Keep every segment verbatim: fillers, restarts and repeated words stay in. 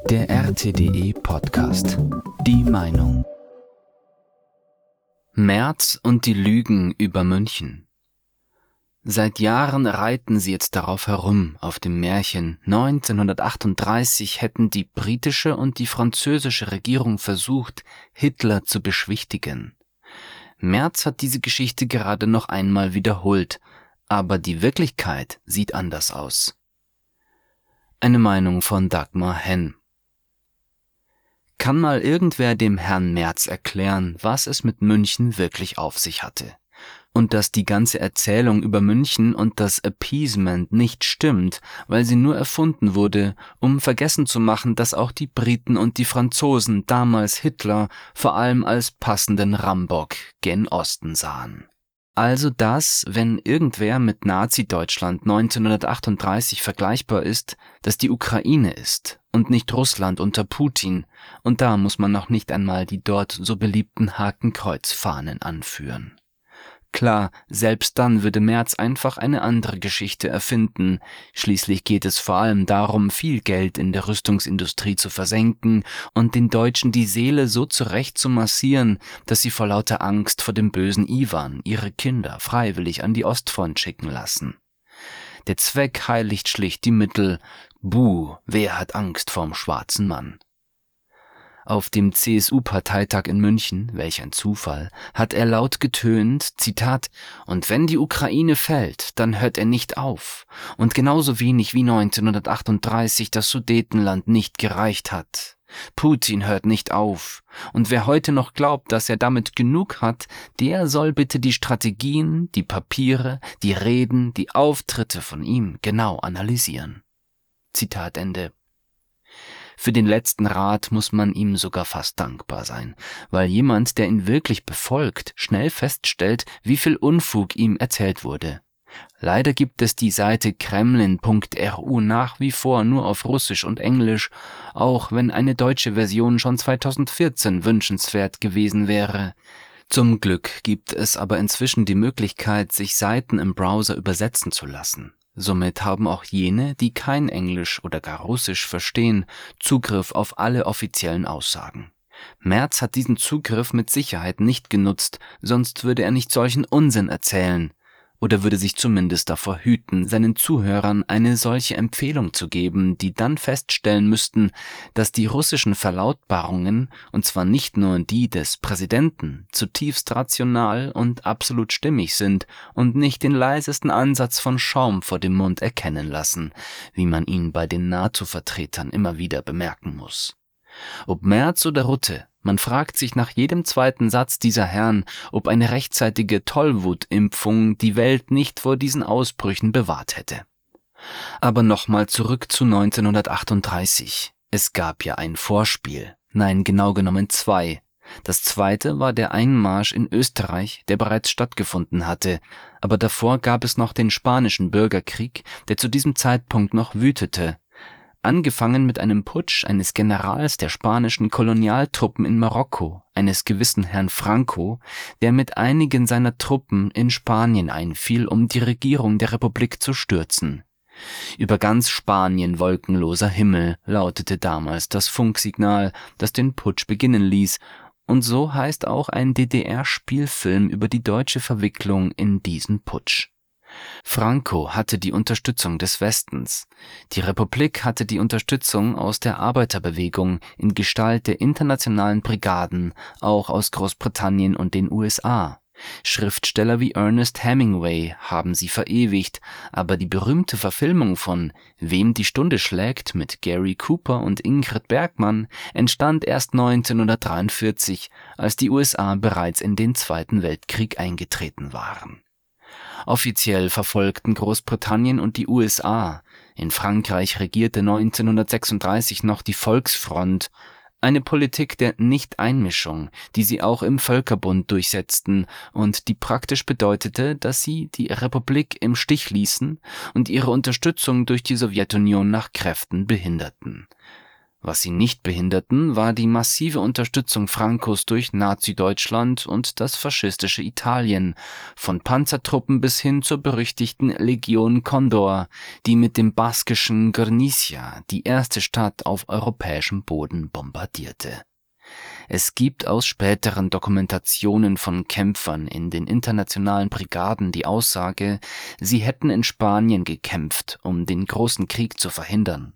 Der R T D E-Podcast. Die Meinung. Merz und die Lügen über München. Seit Jahren reiten sie jetzt darauf herum, auf dem Märchen, neunzehnhundertachtunddreißig hätten die britische und die französische Regierung versucht, Hitler zu beschwichtigen. Merz hat diese Geschichte gerade noch einmal wiederholt, aber die Wirklichkeit sieht anders aus. Eine Meinung von Dagmar Henn. Kann mal irgendwer dem Herrn Merz erklären, was es mit München wirklich auf sich hatte? Und dass die ganze Erzählung über München und das Appeasement nicht stimmt, weil sie nur erfunden wurde, um vergessen zu machen, dass auch die Briten und die Franzosen damals Hitler vor allem als passenden Rambock gen Osten sahen. Also dass, wenn irgendwer mit Nazi-Deutschland neunzehnhundertachtunddreißig vergleichbar ist, dass die Ukraine ist und nicht Russland unter Putin, und da muss man noch nicht einmal die dort so beliebten Hakenkreuzfahnen anführen. Klar, selbst dann würde Merz einfach eine andere Geschichte erfinden. Schließlich geht es vor allem darum, viel Geld in der Rüstungsindustrie zu versenken und den Deutschen die Seele so zurecht zu massieren, dass sie vor lauter Angst vor dem bösen Iwan ihre Kinder freiwillig an die Ostfront schicken lassen. Der Zweck heiligt schlicht die Mittel. Buh, wer hat Angst vorm schwarzen Mann? Auf dem C S U-Parteitag in München, welch ein Zufall, hat er laut getönt, Zitat, »Und wenn die Ukraine fällt, dann hört er nicht auf. Und genauso wenig wie neunzehnhundertachtunddreißig das Sudetenland nicht gereicht hat. Putin hört nicht auf. Und wer heute noch glaubt, dass er damit genug hat, der soll bitte die Strategien, die Papiere, die Reden, die Auftritte von ihm genau analysieren.« Zitat Ende. Für den letzten Rat muss man ihm sogar fast dankbar sein, weil jemand, der ihn wirklich befolgt, schnell feststellt, wie viel Unfug ihm erzählt wurde. Leider gibt es die Seite kremlin punkt r u nach wie vor nur auf Russisch und Englisch, auch wenn eine deutsche Version schon zweitausendvierzehn wünschenswert gewesen wäre. Zum Glück gibt es aber inzwischen die Möglichkeit, sich Seiten im Browser übersetzen zu lassen. Somit haben auch jene, die kein Englisch oder gar Russisch verstehen, Zugriff auf alle offiziellen Aussagen. Merz hat diesen Zugriff mit Sicherheit nicht genutzt, sonst würde er nicht solchen Unsinn erzählen oder würde sich zumindest davor hüten, seinen Zuhörern eine solche Empfehlung zu geben, die dann feststellen müssten, dass die russischen Verlautbarungen, und zwar nicht nur die des Präsidenten, zutiefst rational und absolut stimmig sind und nicht den leisesten Ansatz von Schaum vor dem Mund erkennen lassen, wie man ihn bei den NATO-Vertretern immer wieder bemerken muss. Ob Merz oder Rutte, man fragt sich nach jedem zweiten Satz dieser Herren, ob eine rechtzeitige Tollwutimpfung die Welt nicht vor diesen Ausbrüchen bewahrt hätte. Aber nochmal zurück zu neunzehnhundertachtunddreißig. Es gab ja ein Vorspiel, nein, genau genommen zwei. Das zweite war der Einmarsch in Österreich, der bereits stattgefunden hatte, aber davor gab es noch den Spanischen Bürgerkrieg, der zu diesem Zeitpunkt noch wütete. Angefangen mit einem Putsch eines Generals der spanischen Kolonialtruppen in Marokko, eines gewissen Herrn Franco, der mit einigen seiner Truppen in Spanien einfiel, um die Regierung der Republik zu stürzen. Über ganz Spanien wolkenloser Himmel, lautete damals das Funksignal, das den Putsch beginnen ließ, und so heißt auch ein D D R-Spielfilm über die deutsche Verwicklung in diesen Putsch. Franco hatte die Unterstützung des Westens. Die Republik hatte die Unterstützung aus der Arbeiterbewegung in Gestalt der internationalen Brigaden, auch aus Großbritannien und den U S A. Schriftsteller wie Ernest Hemingway haben sie verewigt, aber die berühmte Verfilmung von Wem die Stunde schlägt mit Gary Cooper und Ingrid Bergman entstand erst neunzehnhundertdreiundvierzig, als die U S A bereits in den Zweiten Weltkrieg eingetreten waren. Offiziell verfolgten Großbritannien und die U S A. In Frankreich regierte neunzehnhundertsechsunddreißig noch die Volksfront, eine Politik der Nichteinmischung, die sie auch im Völkerbund durchsetzten und die praktisch bedeutete, dass sie die Republik im Stich ließen und ihre Unterstützung durch die Sowjetunion nach Kräften behinderten. Was sie nicht behinderten, war die massive Unterstützung Francos durch Nazi-Deutschland und das faschistische Italien, von Panzertruppen bis hin zur berüchtigten Legion Condor, die mit dem baskischen Guernica die erste Stadt auf europäischem Boden bombardierte. Es gibt aus späteren Dokumentationen von Kämpfern in den internationalen Brigaden die Aussage, sie hätten in Spanien gekämpft, um den Großen Krieg zu verhindern.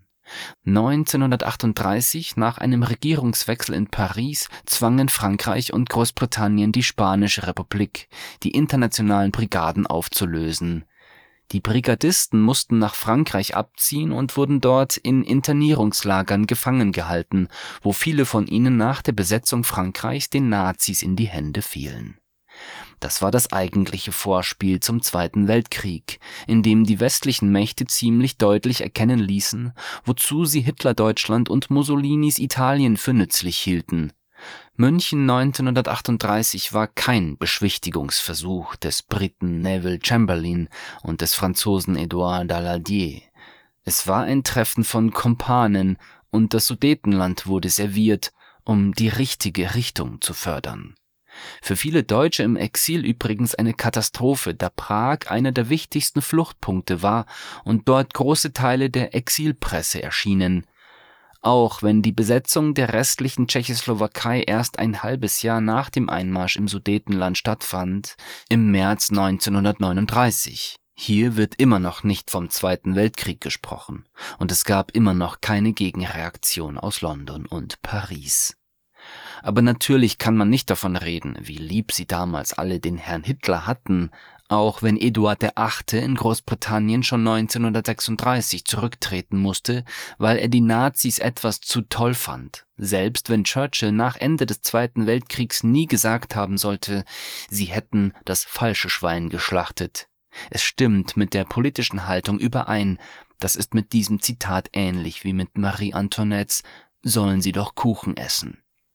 neunzehnhundertachtunddreißig, nach einem Regierungswechsel in Paris, zwangen Frankreich und Großbritannien die Spanische Republik, die internationalen Brigaden aufzulösen. Die Brigadisten mussten nach Frankreich abziehen und wurden dort in Internierungslagern gefangen gehalten, wo viele von ihnen nach der Besetzung Frankreichs den Nazis in die Hände fielen. Das war das eigentliche Vorspiel zum Zweiten Weltkrieg, in dem die westlichen Mächte ziemlich deutlich erkennen ließen, wozu sie Hitler-Deutschland und Mussolinis Italien für nützlich hielten. München neunzehnhundertachtunddreißig war kein Beschwichtigungsversuch des Briten Neville Chamberlain und des Franzosen Édouard Daladier. Es war ein Treffen von Kumpanen und das Sudetenland wurde serviert, um die richtige Richtung zu fördern. Für viele Deutsche im Exil übrigens eine Katastrophe, da Prag einer der wichtigsten Fluchtpunkte war und dort große Teile der Exilpresse erschienen. Auch wenn die Besetzung der restlichen Tschechoslowakei erst ein halbes Jahr nach dem Einmarsch im Sudetenland stattfand, im März neunzehnhundertneununddreißig. Hier wird immer noch nicht vom Zweiten Weltkrieg gesprochen und es gab immer noch keine Gegenreaktion aus London und Paris. Aber natürlich kann man nicht davon reden, wie lieb sie damals alle den Herrn Hitler hatten, auch wenn Eduard der Achte in Großbritannien schon neunzehnhundertsechsunddreißig zurücktreten musste, weil er die Nazis etwas zu toll fand, selbst wenn Churchill nach Ende des Zweiten Weltkriegs nie gesagt haben sollte, sie hätten das falsche Schwein geschlachtet. Es stimmt mit der politischen Haltung überein, das ist mit diesem Zitat ähnlich wie mit Marie Antoinettes »Sollen sie doch Kuchen essen«.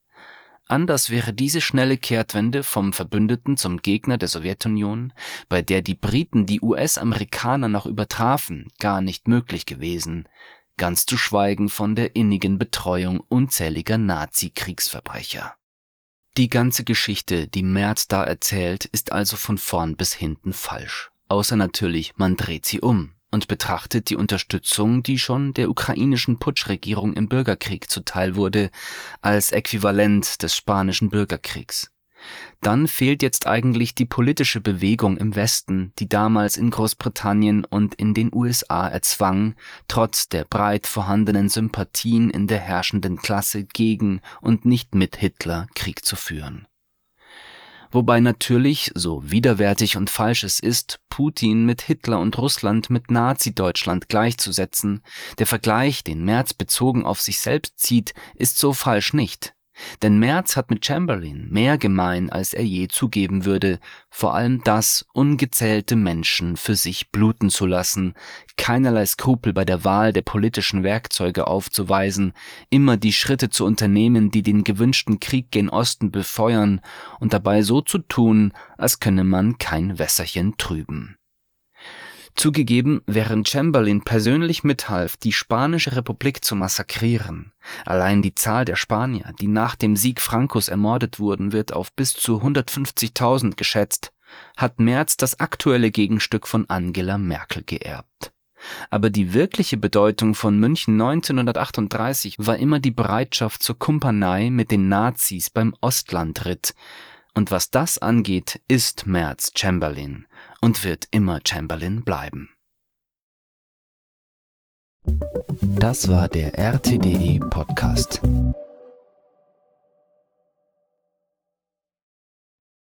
Anders wäre diese schnelle Kehrtwende vom Verbündeten zum Gegner der Sowjetunion, bei der die Briten die U S-Amerikaner noch übertrafen, gar nicht möglich gewesen, ganz zu schweigen von der innigen Betreuung unzähliger Nazi-Kriegsverbrecher. Die ganze Geschichte, die Merz da erzählt, ist also von vorn bis hinten falsch, außer natürlich, man dreht sie um und betrachtet die Unterstützung, die schon der ukrainischen Putschregierung im Bürgerkrieg zuteil wurde, als Äquivalent des spanischen Bürgerkriegs. Dann fehlt jetzt eigentlich die politische Bewegung im Westen, die damals in Großbritannien und in den U S A erzwang, trotz der breit vorhandenen Sympathien in der herrschenden Klasse gegen und nicht mit Hitler Krieg zu führen. Wobei natürlich, so widerwärtig und falsch es ist, Putin mit Hitler und Russland mit Nazi-Deutschland gleichzusetzen, der Vergleich, den Merz bezogen auf sich selbst zieht, ist so falsch nicht. Denn Merz hat mit Chamberlain mehr gemein, als er je zugeben würde, vor allem das, ungezählte Menschen für sich bluten zu lassen, keinerlei Skrupel bei der Wahl der politischen Werkzeuge aufzuweisen, immer die Schritte zu unternehmen, die den gewünschten Krieg gen Osten befeuern und dabei so zu tun, als könne man kein Wässerchen trüben. Zugegeben, während Chamberlain persönlich mithalf, die Spanische Republik zu massakrieren, allein die Zahl der Spanier, die nach dem Sieg Francos ermordet wurden, wird auf bis zu hundertfünfzigtausend geschätzt, hat Merz das aktuelle Gegenstück von Angela Merkel geerbt. Aber die wirkliche Bedeutung von München neunzehnhundertachtunddreißig war immer die Bereitschaft zur Kumpanei mit den Nazis beim Ostlandritt. Und was das angeht, ist Merz Chamberlain und wird immer Chamberlain bleiben. Das war der R T D E Podcast.